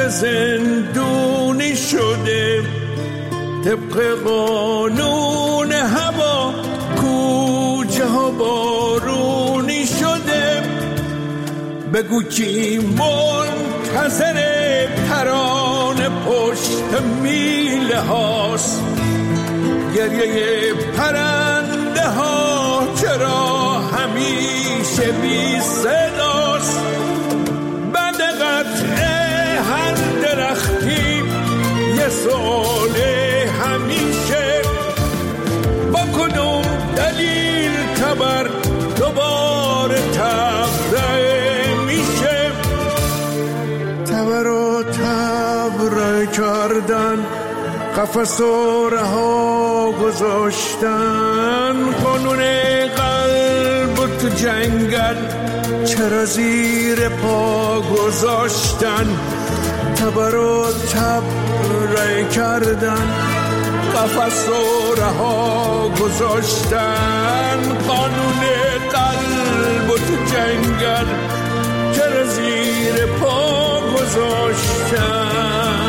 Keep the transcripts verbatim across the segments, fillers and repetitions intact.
زندونی شده، طبق قانون هوا کوچه ها بارونی شده. بگو کی منتظر ترانه پشت میله هاست، گریه پرنده ها چرا همیشه بی صداست. بعد قطع هر درختی یه سؤال همیشه، با کدوم دلیل تبر دوباره تبرئه میشه. تبر و تبرئه کردن، قفس و رها گذاشتن، قانون قلب و تو جنگل چرا زیر پا گذاشتن. تبر و تبرئه کردن، قفس و رها گذاشتن، قانون قلب و تو جنگل چرا زیر پا گذاشتن.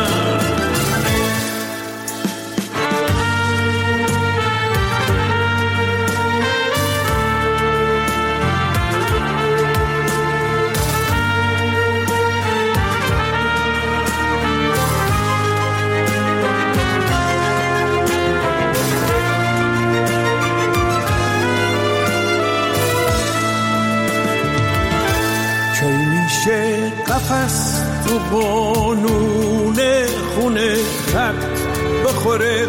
قفس تو قانون خونه خط بخوره،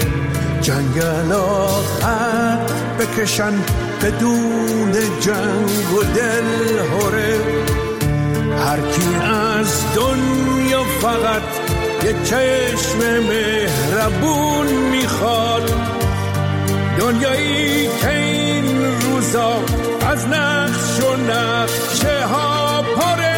جنگلا خط بکشن بدون جنگ و دل هره. هر کی از دنیا فقط یه چشم مهربون میخواد، دنیایی که این روزا از نقش و نقشه ها پره.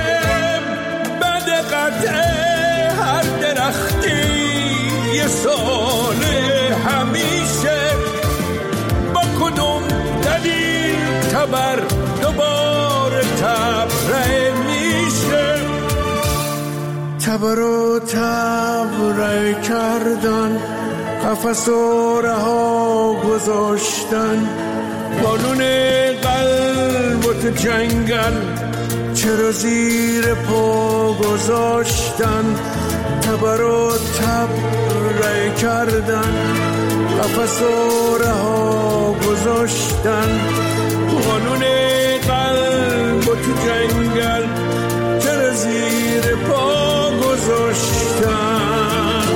هر درختی یه سال همیشه، با کدوم دلیل تبر دوباره تبرئه میشه. تبر و تبرئه کردن، قفس و رها گذاشتن، قانون قلب و تو جنگل چرا زیر پا گذاشتن. تبر و تبرئه کردن، قفس و رها گذاشتن، قانون قلب و تو جنگل چرا زیر پا گذاشتن.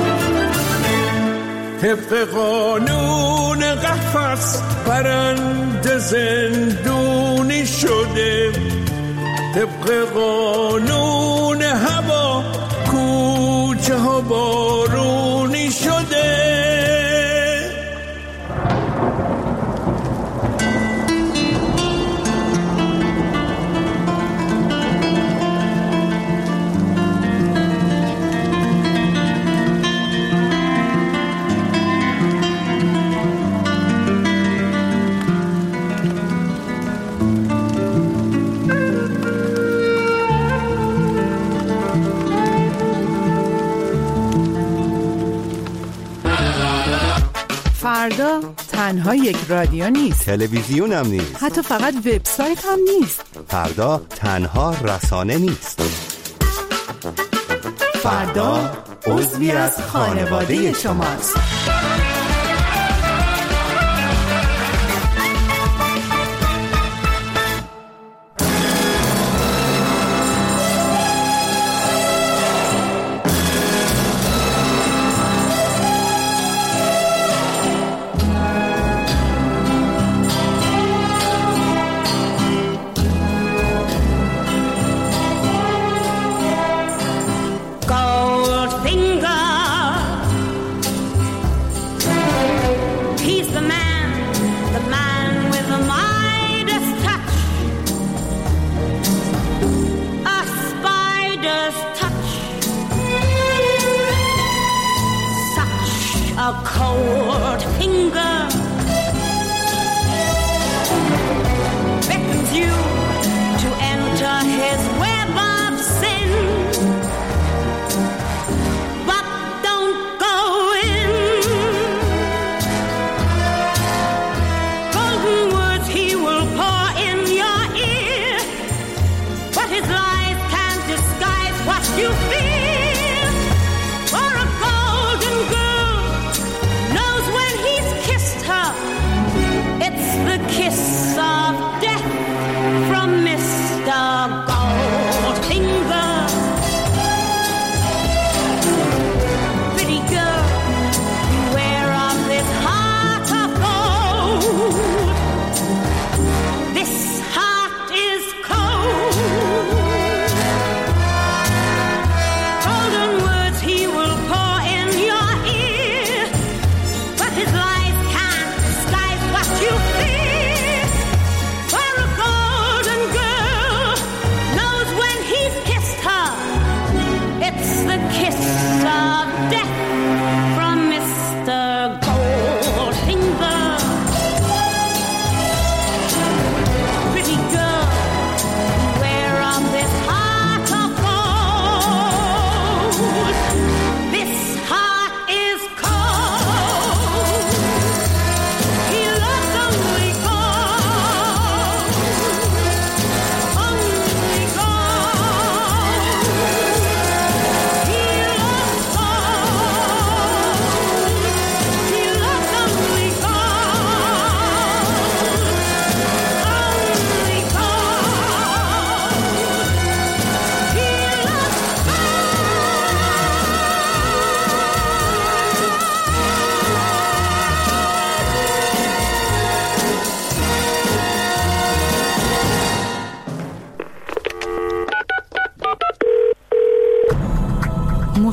طبق قانون قفس پرنده زندونی شده، طبق قانون هوا کوچه ها بارونی شده. فردا تنها یک رادیو نیست، تلویزیون هم نیست، حتی فقط وبسایت هم نیست. فردا تنها رسانه نیست. فردا عضوی از خانواده شماست. A cold finger beckons you to enter his web of sin.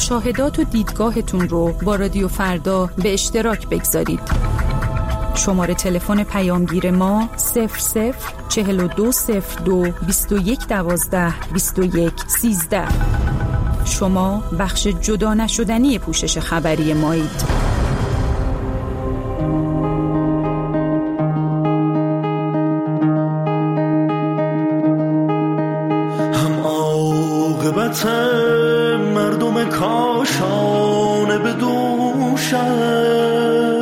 مشاهدات و دیدگاهتون رو با رادیو فردا به اشتراک بگذارید. شماره تلفن پیامگیر ما صفر صفر چهل و دو صفر دو بیست و یک دوازده بیست و یک سیزده. شما بخش جدا نشدنی پوشش خبری مایید. مردم کاشانه به دوشم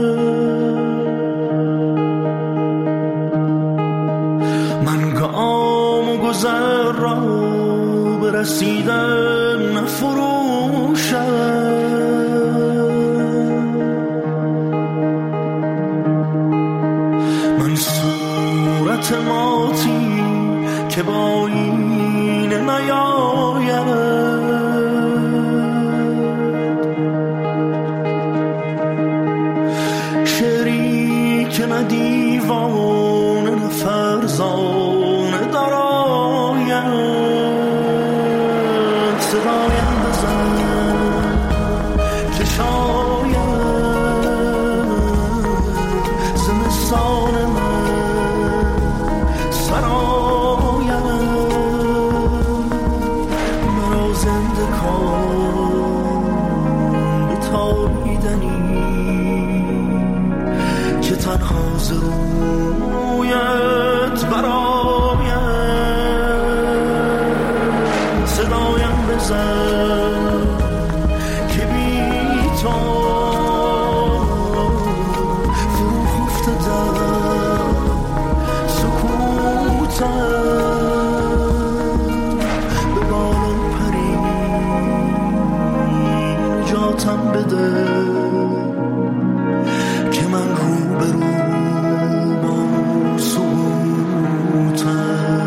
من گام و گذر را برسیدن نفروشم من صورت ماتی که با این نیاید که نه دیوانه نه فرزانه دراید صدایم بزن که شاید زمستان من سراید مرا زنده کن به تابیدنی که تنها ز رویت براید صدایم بزن که بی تو فرو خفته در سکوتم به بالا پری نجاتم بده که من رو به رو با سکوتم.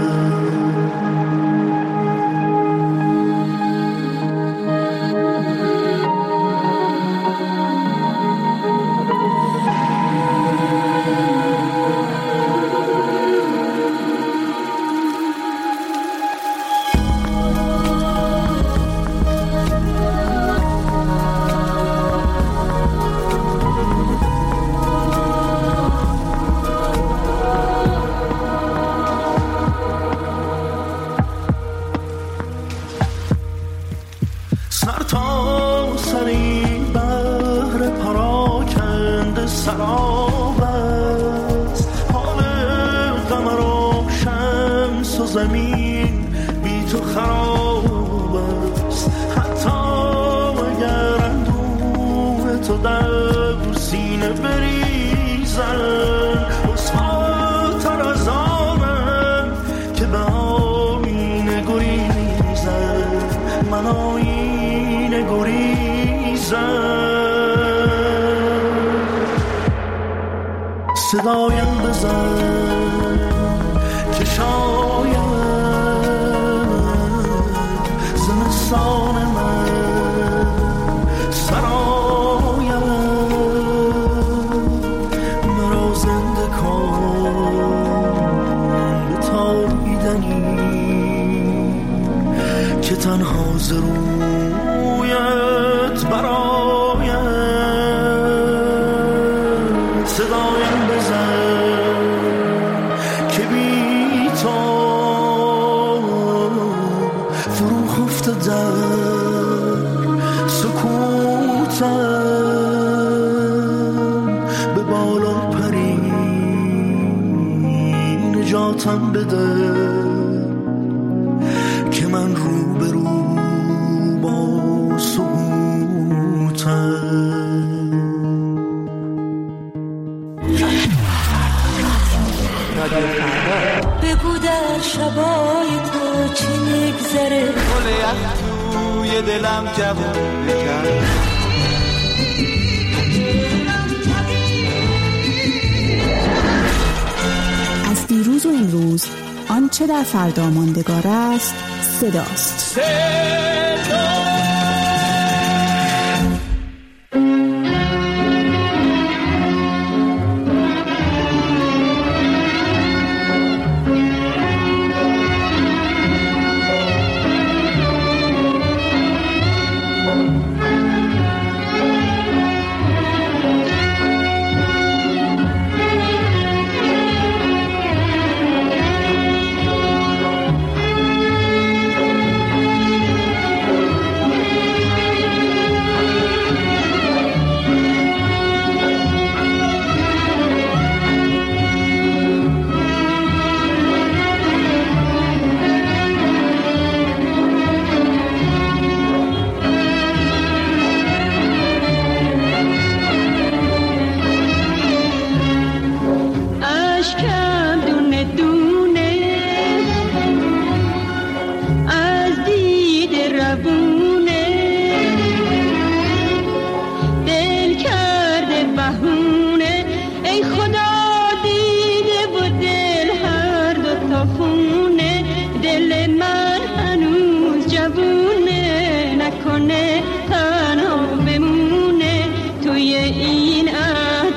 سر تا سری بحر پراکنده سراب است حال قمر و شمس و زمین بی تو خراب است حتی اگر اندوه تو در سینه بریزن بسخاتر از آنم که به آینه گریزن من آینه گریزن صدایم بزن که شاید زمستان من سراید مرا زنده کن به تابیدنی که تنها ز رویت براید صدایم بزن که بی تو فرو خفته در سکوتم به بالا پری نجاتم بده که من رو به رو با سکوتم. بگو در شبای تو چی میگذره گل یخ توی دلم جوون بکن از دیروز و امروز آنچه در فردا ماندگار است صداست. صدا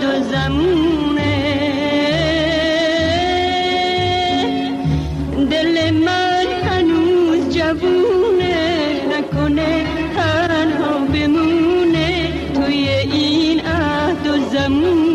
و زمونه، دل من هنوز جوونه، نکنه تنها بمونه توی این عهد و زمونه.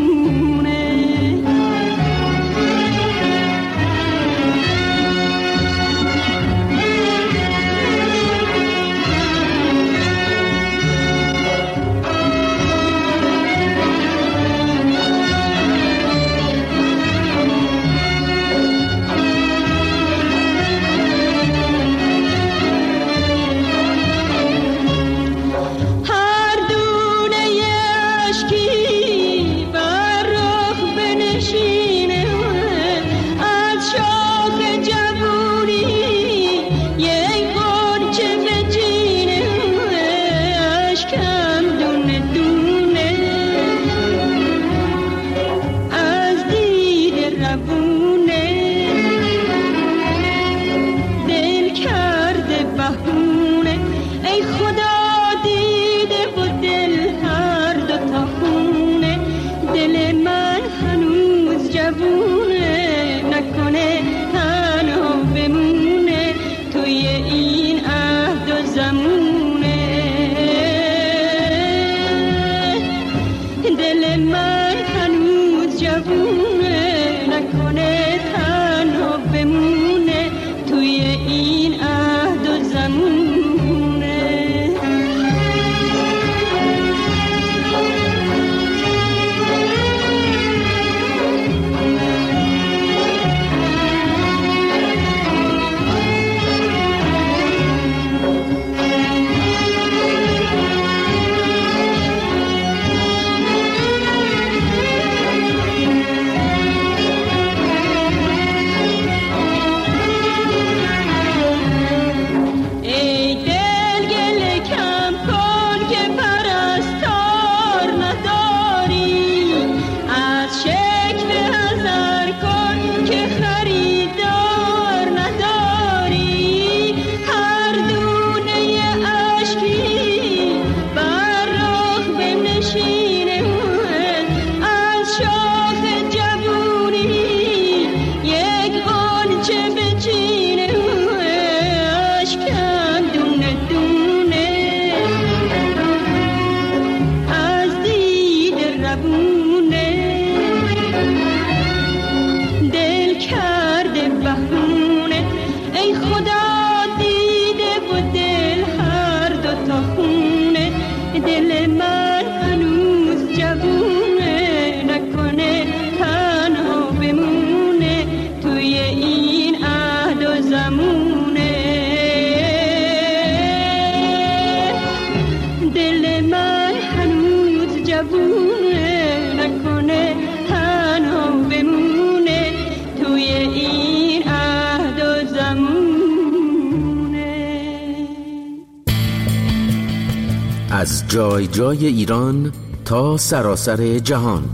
از جای جای ایران تا سراسر جهان،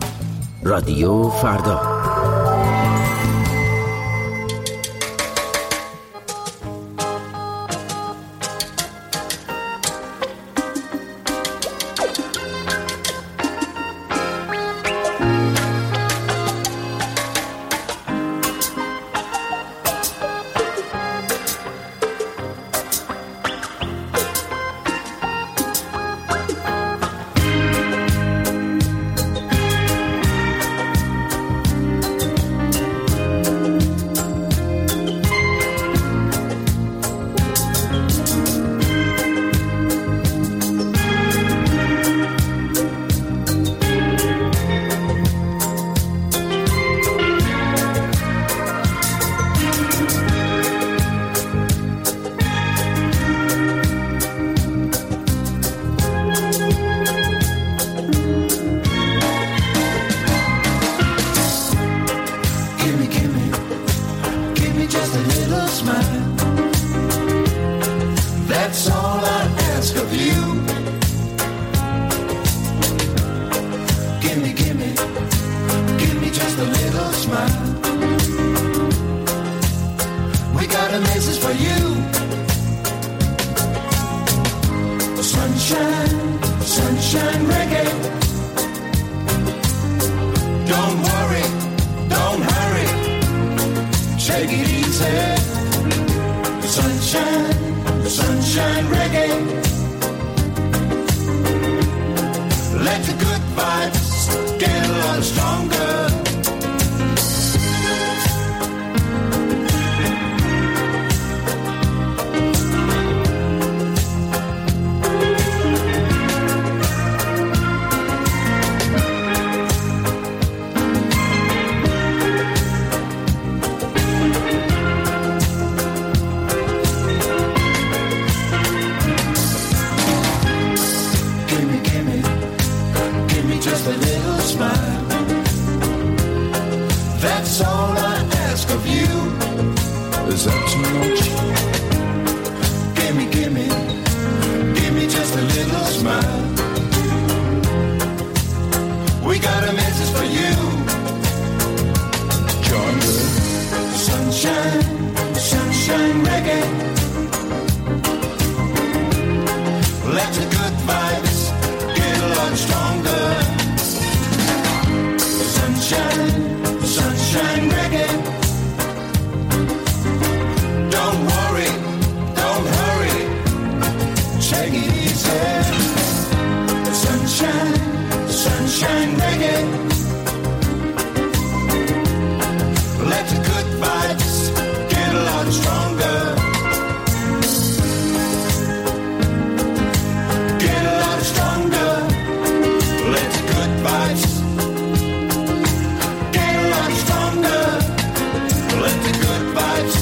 رادیو فردا. Don't worry, don't hurry, take it easy. Sunshine, sunshine reggae. Let the good vibes get a lot stronger. Is that too much? Give me, give me, give me just a little smile. We got a message for you. Join the sunshine, sunshine reggae. Let the good vibes get a lot stronger. Sunshine, sunshine reggae. Don't worry, don't hurry, take it easy. Sunshine, sunshine reggae. Let the good vibes get a lot stronger. Get a lot stronger. Let the good vibes get a lot stronger. Let the good vibes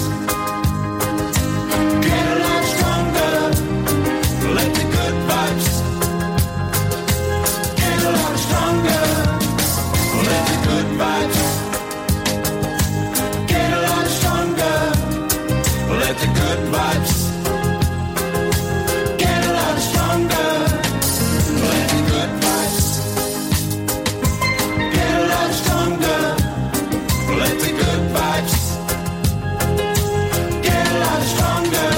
get a lot stronger. Let the good vibes get a lot stronger. Let the good vibes get a lot stronger. Let the good vibes get a lot stronger. Let the good vibes get a lot stronger. Let the good vibes get a lot stronger.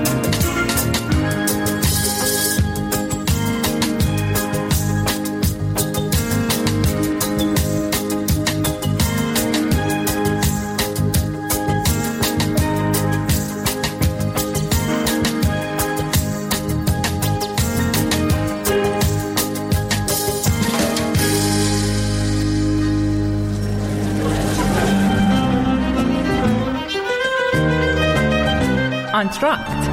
آنتراکت.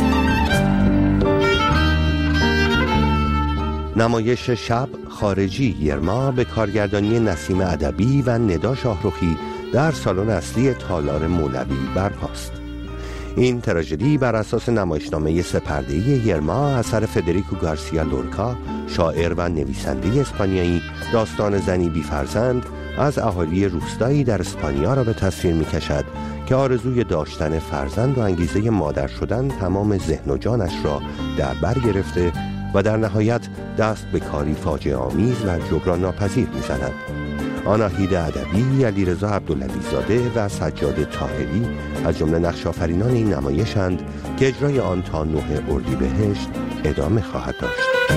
نمایش شب خارجی یرما به کارگردانی نسیم ادبی و ندا شاهرخی در سالن اصلی تالار مولوی برپاست. این تراژدی بر اساس نمایشنامه سه پرده‌ای یرما اثر فدریکو گارسیا لورکا، شاعر و نویسنده اسپانیایی، داستان زنی بی فرزند از اهالی روستایی در اسپانیا را به تصویر می‌کشد که آرزوی داشتن فرزند و انگیزه مادر شدن تمام ذهن و جانش را در بر گرفته و در نهایت دست به کاری فاجعه آمیز و جبران ناپذیر می‌زند. آناهید ادبی، علیرضا عبدالعلی زاده و سجاد طاهری از جمله نقش آفرینان این نمایشند که اجرای آن تا نه اردیبهشت ادامه خواهد داشت.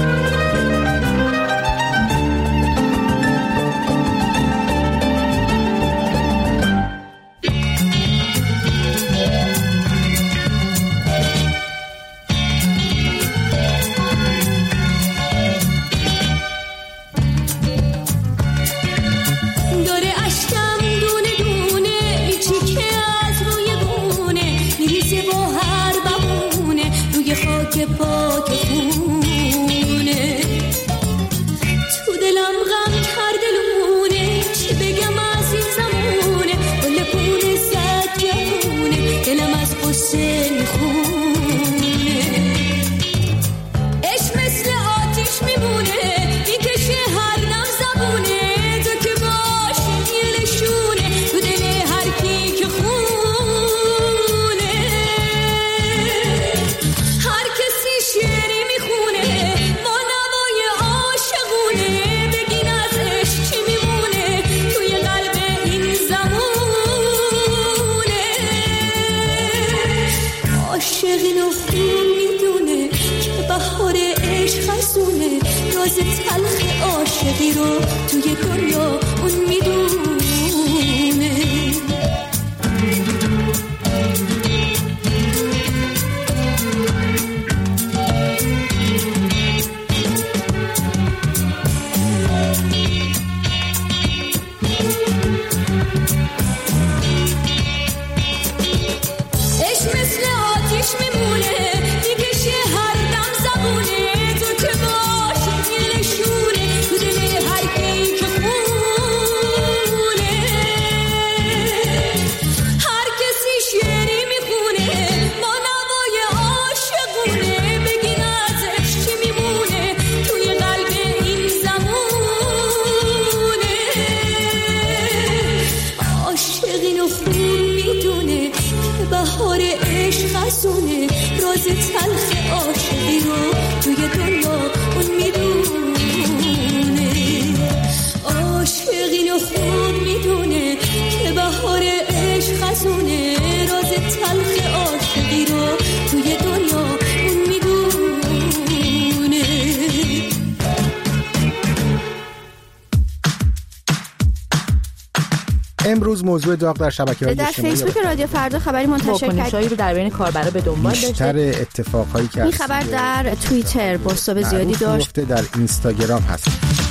راز تلخ عاشقی رو توی دنیا اون میدونه. افسونه راز تلخ عاشقی رو توی دنیا اون میدونه. عاشقین رو خوب میدونه که بهار عشق خزونه راز تلخ عاشقی رو توی دنیا اون میدونه. امروز موضوع داغ در شبکه‌های اجتماعی در فیسبوک رادیو فردا خبری منتشر کرد واکنشایی رو در بین کاربرا به دنبال داشته. بیشتر اتفاقایی که این خبر در توییتر بازتاب زیادی داشت. در اینستاگرام هست.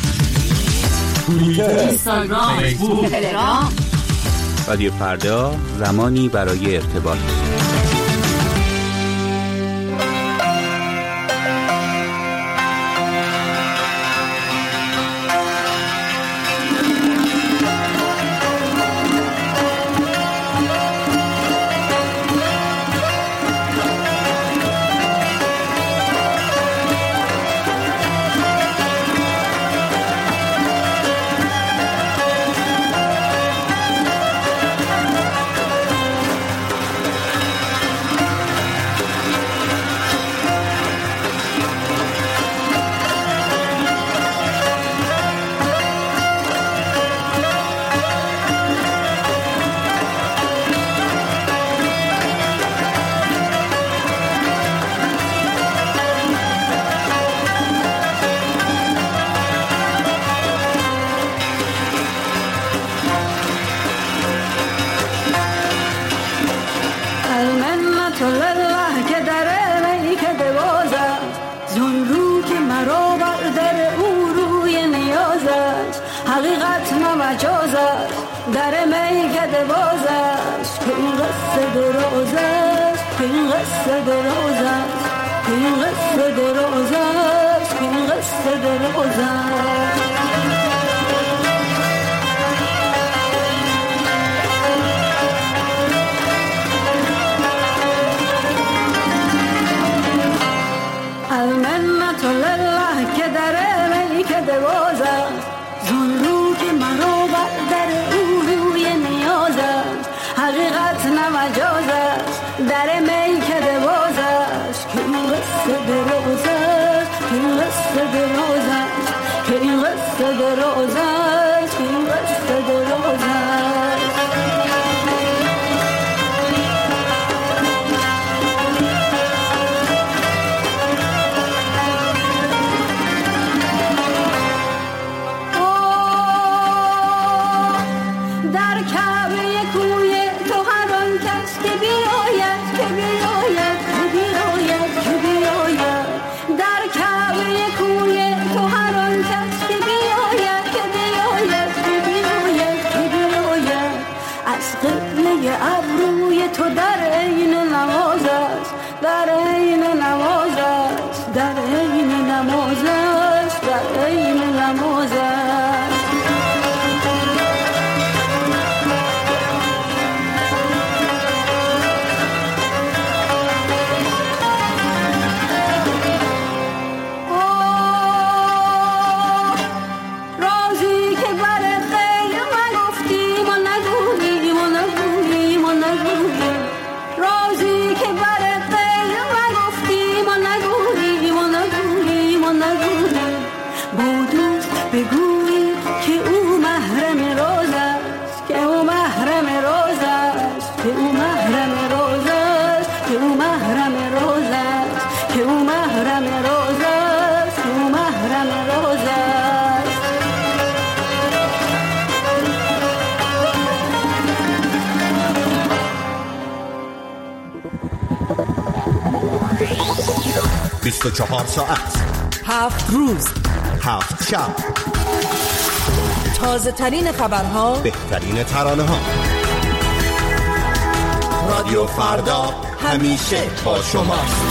اینستاگرام، فیسبوک، تلگرام. رادیو فردا، زمانی برای ارتباط. در میکده باز است که این قصه دراز است که این قصه دراز است که این قصه دراز است که این قصه دراز است. المنت لله که در میکده باز است زن رو که مرا بر در او روی نیاز است حقیقت نمجاز است در میکده باز است که این قصه دراز است که این قصه دراز است که این قصه دراز است که این قصه دراز است. ابروی تو در عین نماز است در عین نماز است در عین نماز است در عین نماز است. بیست و چهار ساعت هفت روز هفت شب تازه ترین خبرها بهترین ترانه ها رادیو فردا همیشه با شماست.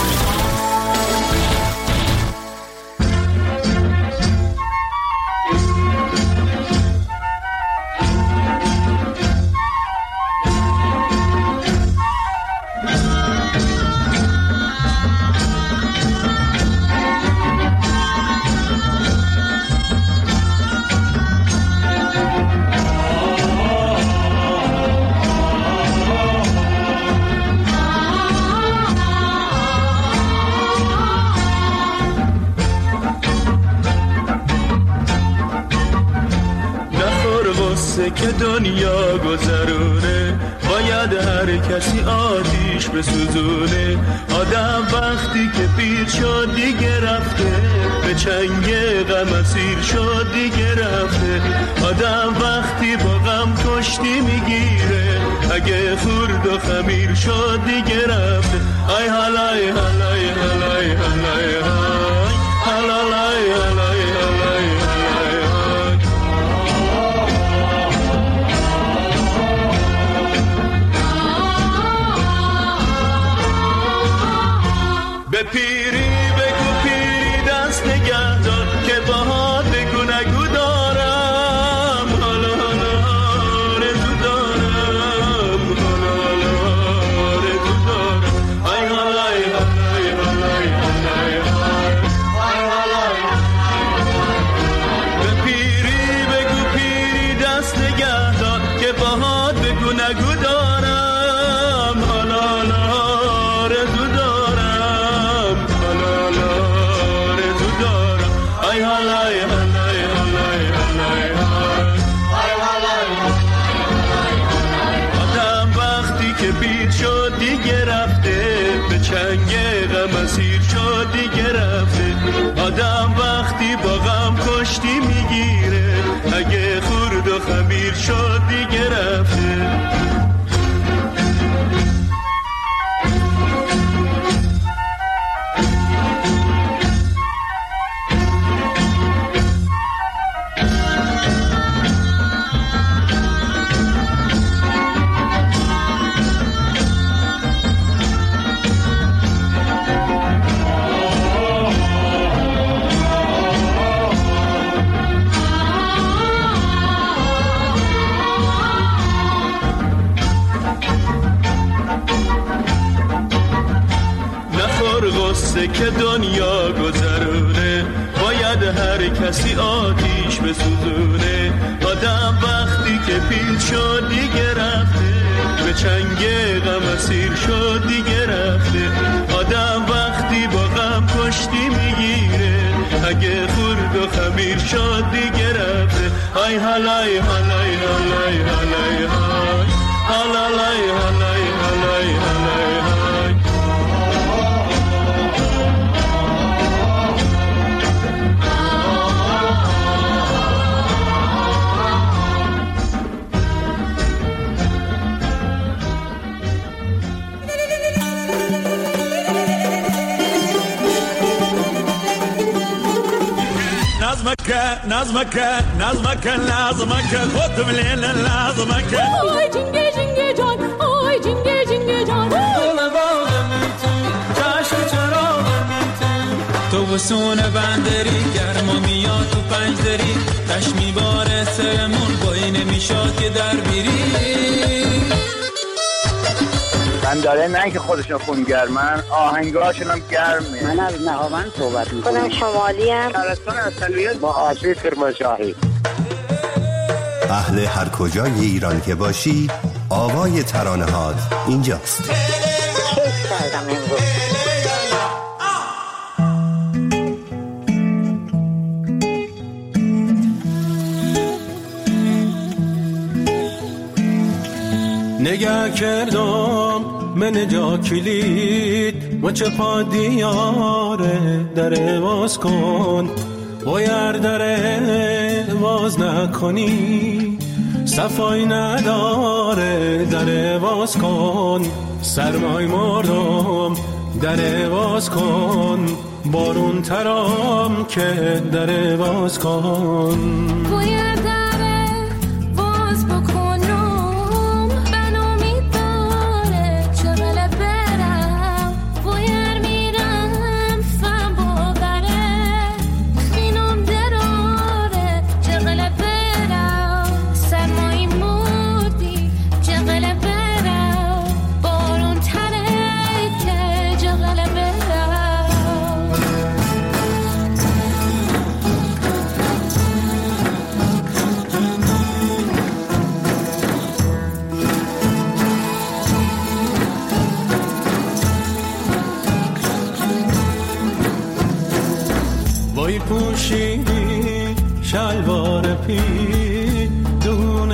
غصه که دنیا گذرونه، باید هر کسی آتیش بسوزونه. آدم وقتی که پیر شد دیگه رفته، به چنگ غم اسیر شد دیگه رفته. آدم وقتی با غم کشتی میگیره، اگه خورد و خمیر شد دیگه رفته. ای حالای حالای حالای حالای حالای حالای به پیری بگو پیری دست نگه دار، که باهات بگو نگو دارم. حالا حالا آرزو دارم، حالا حالا آرزو دارم. ای حالای حالای حالای حالای حالای. به پیری بگو پیری دست نگه دار، که باهات بگو نگو دارم. حالا حالا آرزو دارم، دیگه رفته. به چنگ غم اسیر شد دیگه رفته. آدم وقتی با غم کشتی میگیره، اگه خورد و خمیر شد دیگه رفته. که دنیا گذرونه، باید هر کسی آتیش بسوزونه. آدم وقتی که پیر شد دیگه رفته، به چنگ غم اسیر شد دیگه رفته. آدم وقتی با غم کشتی میگیره، اگه خورد و خمیر شد دیگه رفته. ای حالای حالای حالای حالای حالای حالای حالای حالای. نظمك نظمك نظمك لازمك خذ من لازمك. آی جنگه جنگه جان، آی جنگه جنگه جان. دل باغم تو، چشم چراغم تو، تو بسون بندری گرما میاد تو پنجدری. تش میباره سرمون بایی نمیشاد که در بیری. من داره نه که خودشون خونگرمن، آهنگاشون هم گرمه. من از نهاوند صحبت میکنم. خودم شمالی هم. شهرستان اصلیت با آسیب کرمانشاهی. اهل هر کجای ایران که باشی، آوای ترانه هات اینجاست. کیف کردم امروز. نگه کردم من جا کلید و چه پا دیاره در باز کن. باید در باز نکنی، صفای نداره در باز کن. سرمای مردم در باز کن، بارون ترام که در باز کن. باید در باز بکنم، من امید داره چقدر برم. باید میرم فهم باوره، خینم دراره چقدر برم. سرمایی مردی چقدر برم، بارون تره که چقدر برم. وای پوشیدی شلوار پی دون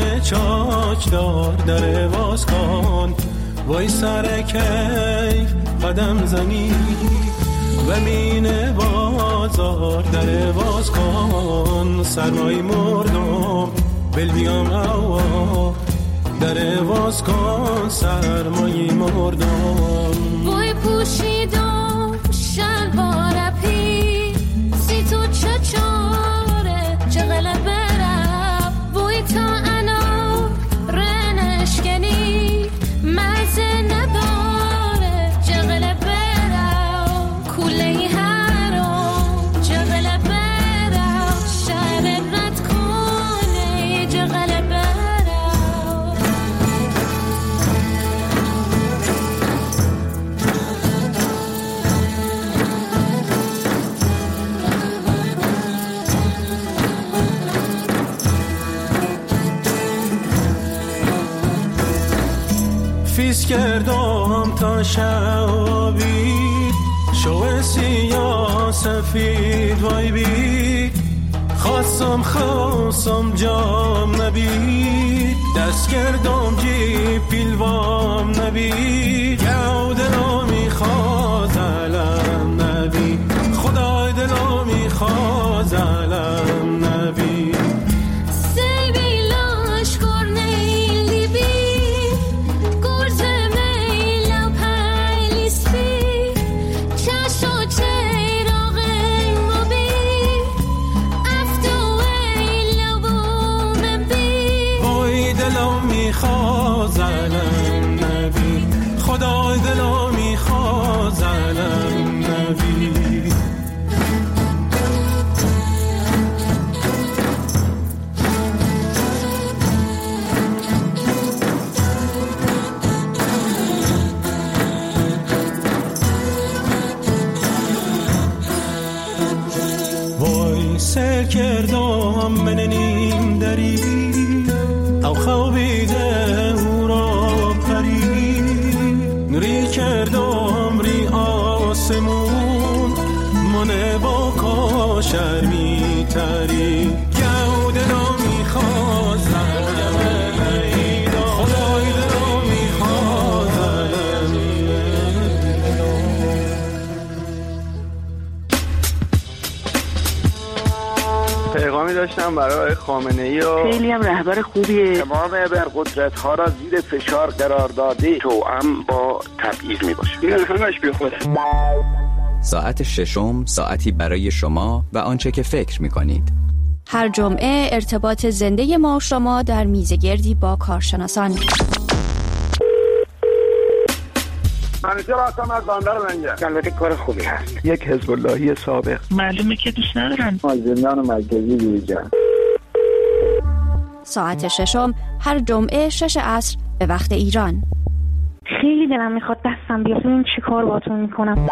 خاکدار در باز کن، وای سر کیف قدم زنی و مین بازار در باز کن، سرمای مردم بل بیام اوا در باز کن، سرمای مردم. وای پوشیدم شلوار پی سی تو چچاره چغله برم، وای تا انا رنشکنی مزه نداره چغله برم، کوله هرم چغله برم، شهر رد کنه چغله برم. فیس کردم تا شبی شو سیاه سفید وای بی، خواستم خواستم جام نبید، دست کردم جی پیلوام نبید، یاو دلو میخواد علم نبید، خدای دلو میخواد علم نبید. خدای دلو میخواد علم نبی. وای سر کردم من نیم دری او خوابیده او را پری، نوری کردم ری آسمون منه با کاشر میتری، گو دلو میخواد زلم نیدا، خدای دلو میخواد زلم پیغامی داشتم برای خامنه‌ای و خیلی هم رهبر خوبیه، تمام ابرقدرت ها را زیر فشار قرار داده، توأم با تبعیض می باشه. این همش بی خوده. ساعت ششم ساعتی برای شما و آنچه که فکر می کنید. هر جمعه ارتباط زنده ما و شما در میزگردی با کارشناسان. منیجر هستم از بندر منجر. البته کار خوبی هست. یک حزب اللهی سابق. معلومه که دوست ندارن. از زندان مرکزی بیرون. ساعت ششم هر جمعه شش عصر به وقت ایران. خیلی دلم میخواد دستم بیاد این چی کار باتون میکنم.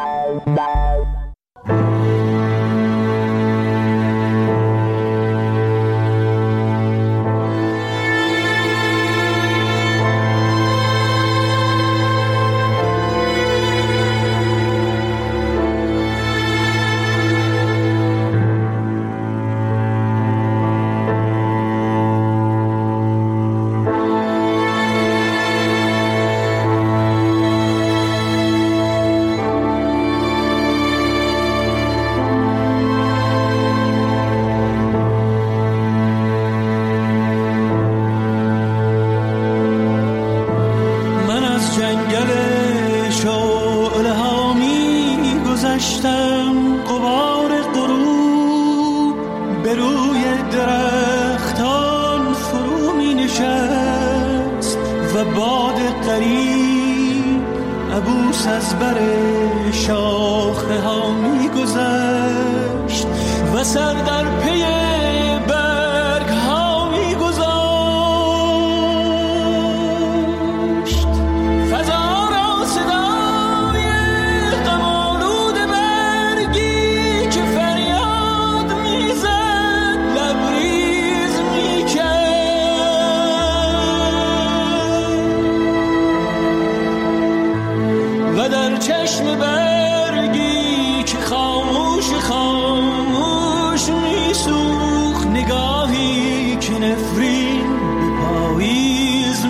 نگاهی که نفرین به پاییز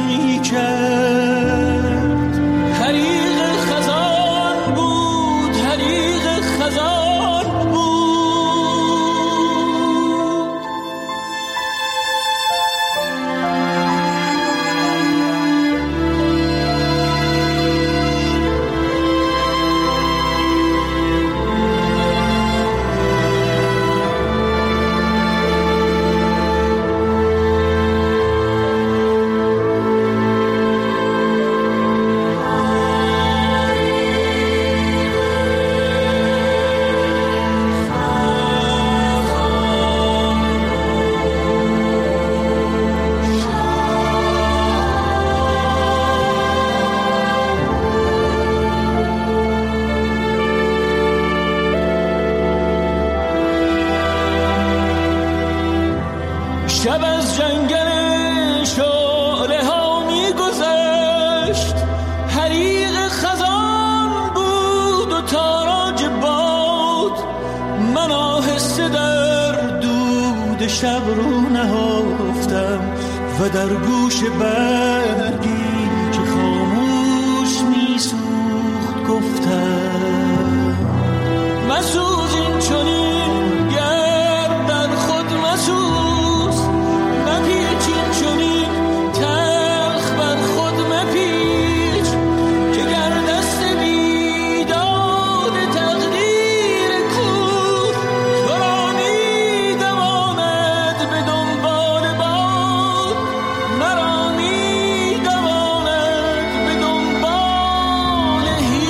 شب رو نهفتم و در گوش برگی که خاموش میسوخت گفتم مسوز این چنین گردن خود مسوز مپیچ این چنین تلخ بر خود مپیچ که گر دست بیداد تقدیر کور تو را میدواند به دنبال باد مرا میدواند به دنبال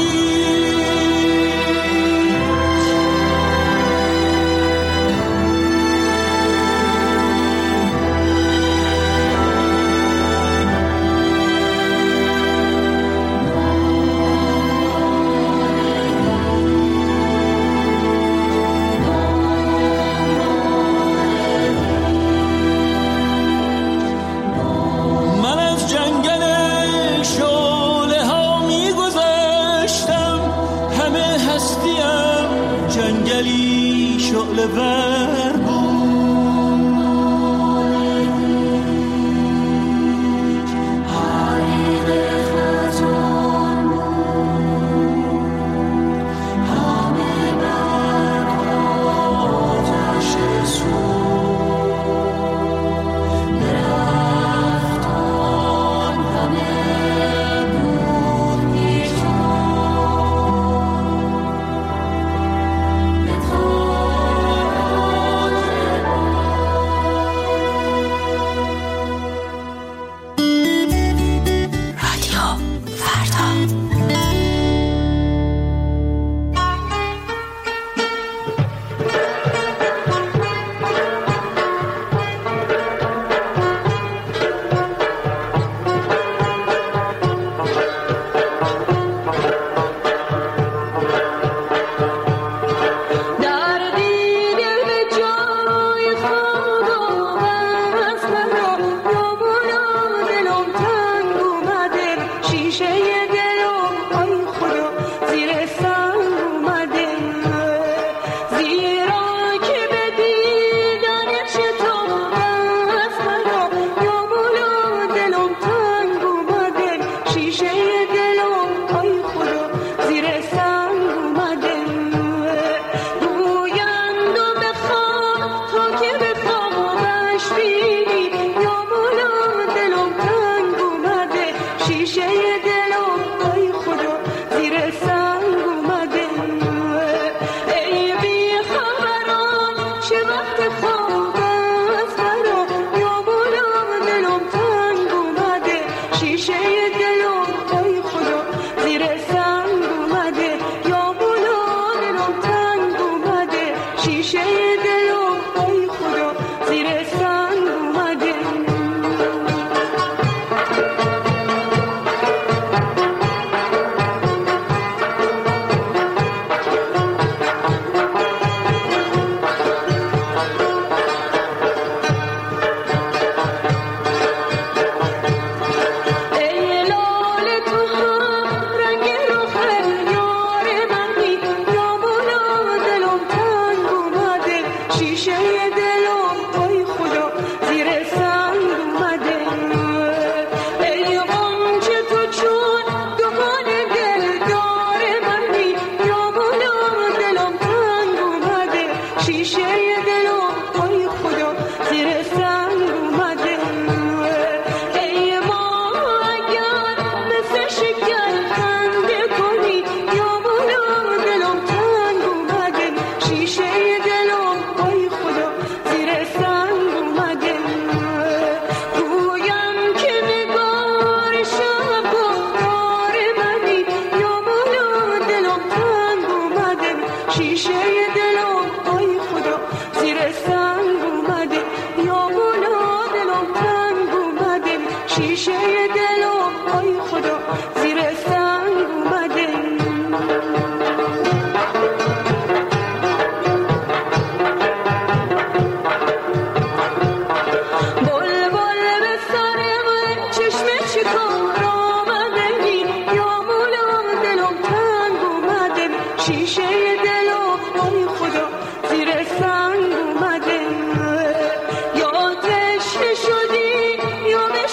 من از جنگل شعله ها میگذشتم همه هستیم جنگلی شعله ور بود حریق خزان همه برگ آتش سوز درختان همه بود بیجان به تاج رادیو فردا. دردی دل به جای خود آورد مرا یابونا دلم تنگ اومده شیشه دلم آی خدا زیر سنگ اومده زیرا که به دیدن چطور است مرا یابونا دلم تنگ اومده شیشه دلم آی خدا زیر سنگ اومده گویند و بخواب تا که به خوابش بینی یا مولا دلم تنگ اومده شیشه دلم آی خدا زیر سنگ اومده ای بی خبران چه وقت خواب است مرا یا مولا دلم تنگ اومده شیشه دلم آی خدا زیر سنگ اومده یا مولا دلم تنگ اومده شیشه دلم آی خدا زیر سنگ اومده ای لاله تو هم رنگ رخ یار منی یا مولا دلم تنگ اومده شیشه دلم آی خدا زیر سنگ اومده ای غنچه تو چون دهان دل دار منی یا مولا دلم تنگ اومده شیشه دلم آی خدا زیر سنگ اومده ای ماه اگر مثل شکر خنده کنی یا مولا دلم تنگ اومده شیشه دلم آی خدا زیر سنگ اومده گویم که نگار شب گفتار منی یا مولا دلم تنگ اومده شیشه دلم آی خدا زیر سنگ اومده یا مولا دلم تنگ اومده شیشه دلم آی خدا زیر سنگ اومده بلبل به سر من چشم چیکار آمده یا مولا دلم تنگ اومده شیشه دلم آی خدا زیر سنگ اومده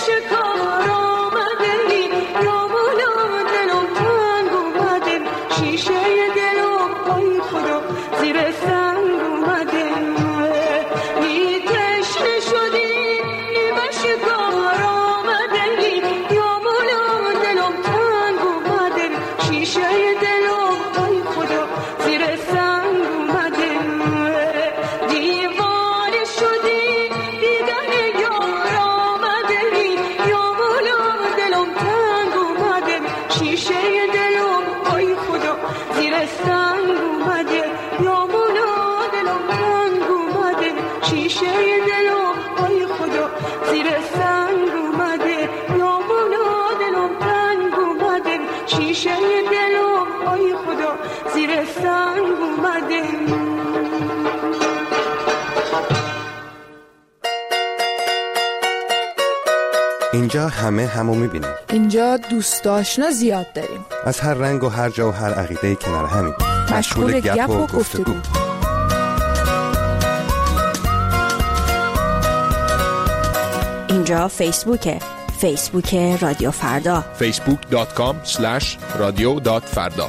شکار آمده یا مولا دلم تنگ اومده شیشه دلم ای خدا زیر سنگ اومده بی تشنه شدی به شکار آمده یا مولا دلم تنگ اومده شیشه دلم ای خدا زیر سنگ اومده دیوانه شدی دیدن یار آمده یا مولا دلم تنگ اومده شیشه دلم ای خدا زیر سنگ اومده یا مولا دلم تنگ اومده شیشه دلم ای خدا زیر سنگ اومده یا مولا دلم تنگ اومده شیشه دلم ای خدا زیر سنگ اومده. اینجا همه همو میبینیم. اینجا دوست آشنا زیاد داریم. از هر رنگ و هر جا و هر عقیده کنار همین. مشغول گپ و گفتگو. اینجا فیسبوکه. فیسبوک رادیو فردا. فیسبوک دات کام اسلش رادیو دات فردا.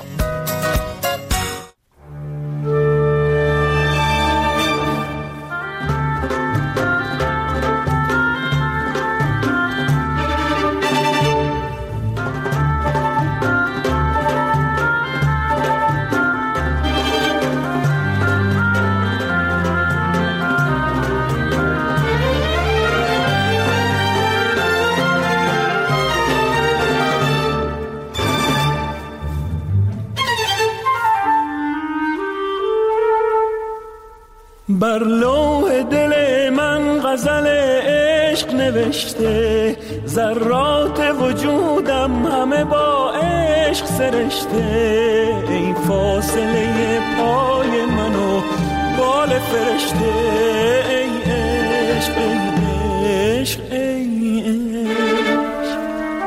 بر لوح دل من غزل عشق نوشته ذرات وجودم همه با عشق سرشته ای فاصله پای منو بال فرشته ای عشق ای عشق ای عشق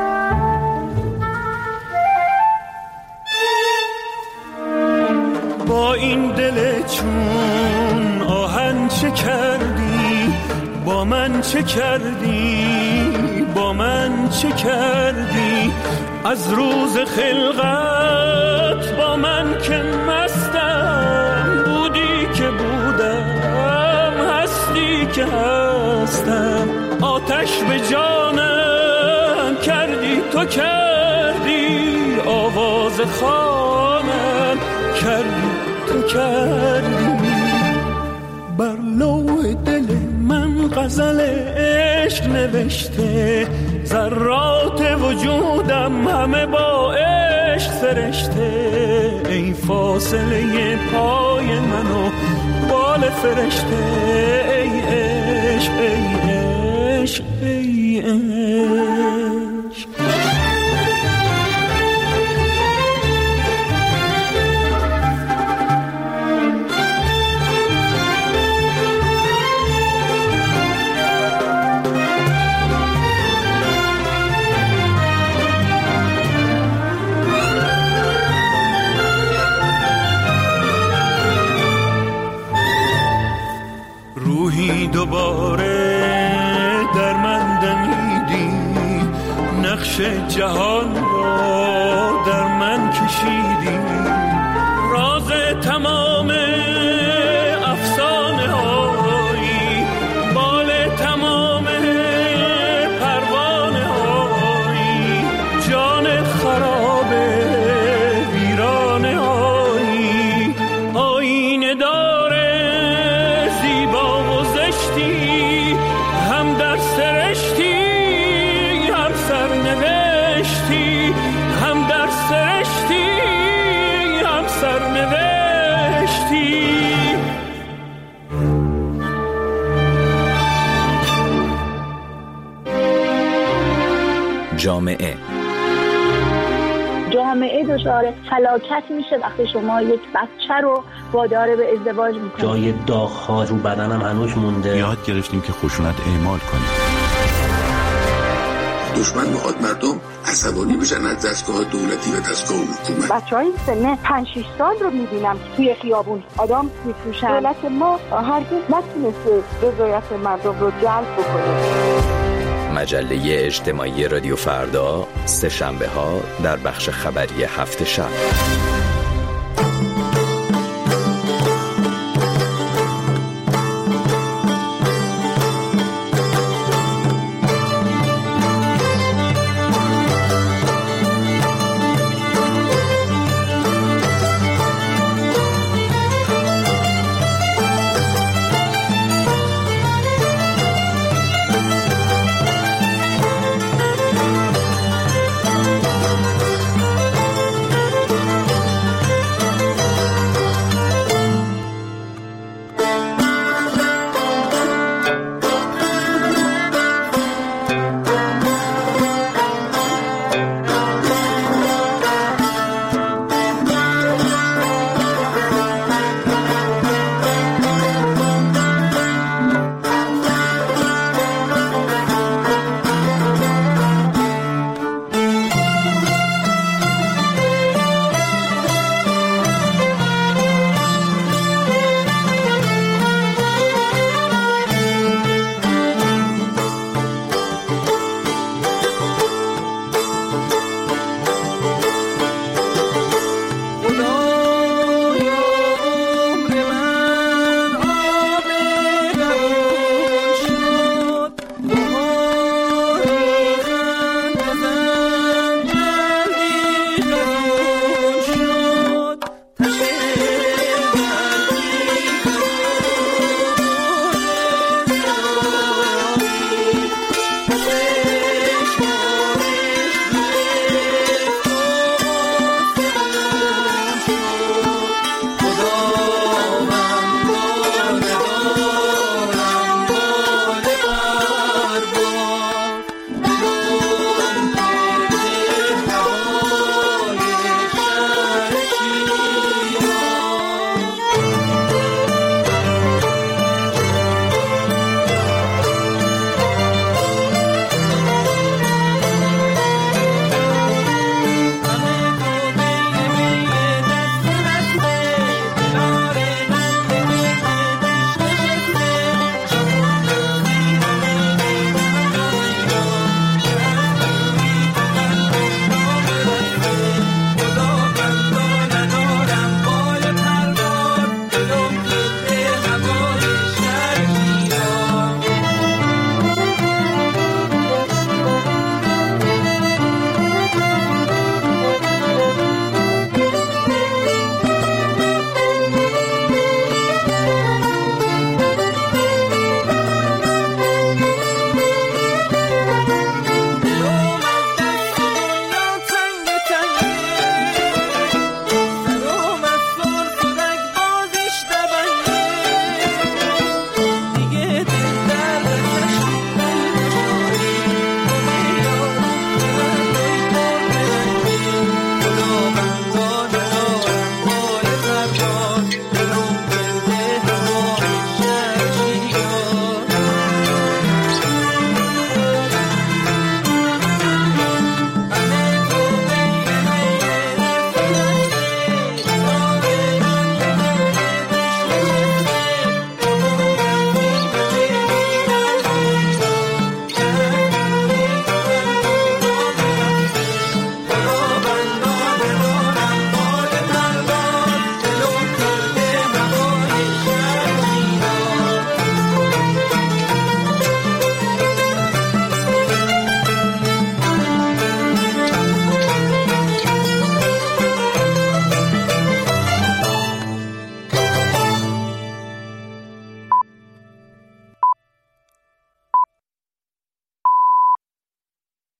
با این دل چون آهن چه کردی با من چه کردی با من چه کردی از روز خلقت با من که مستم بودی که بودم هستی که هستم آتش به جانم کردی تو کردی آواز خانم کردی تو کردی بر لوح دل من غزل عشق نوشته ذرات وجودم همه با عشق سرشته ای فاصله پای منو بال فرشته ای عشق ای عشق ای عشق دوباره در من دمیدی نقش جهان را در من کشیدی راز تمام افسانه هایی بال تمام پروانه هایی جان خراب ویرانه هایی آینه داره زیبا و زشتی هم در سرشتی هم سرنوشتی هم در سرشتی هم سرنوشتی جامعه جامعه دچار فلاکت میشه وقتی شما یک بچه رو وادار به ازدواج میکنید. جای داغ‌ها رو بدنم هنوز مونده. یاد گرفتیم که خشونت اعمال کنیم. دشمن میخواد مردم عصبانی بشن از دستگاه دولتی و دستگاه حکومت. بچهای سن پنج شش سال رو میبینم که توی خیابون آدم میفروشن. دولت ما هرگز نتونسته رضایت مردم رو جلب بکنه. مجله اجتماعی رادیو فردا، سه شنبه ها در بخش خبری هفت شب.